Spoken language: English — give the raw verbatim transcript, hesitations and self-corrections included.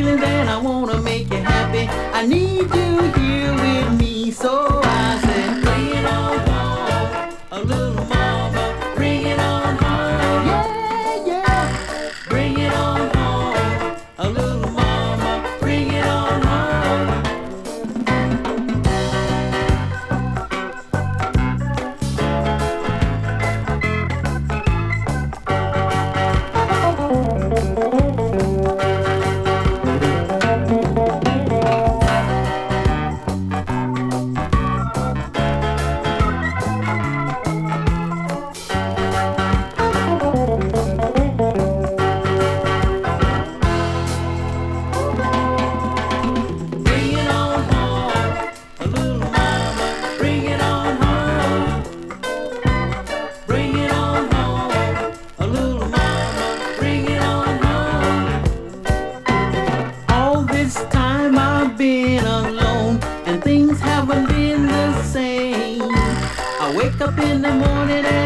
feeling that I wanna make you happy. I need you here with me, so I said, bring it on home, a little mama, bring it on home. Yeah, yeah, bring it on home, a little mama, bring it on home. Bring it on home, a little mama, bring it on home. Bring it on home, a little mama, bring it on home. All this time I've been alone, and things haven't been the same. I wake up in the morning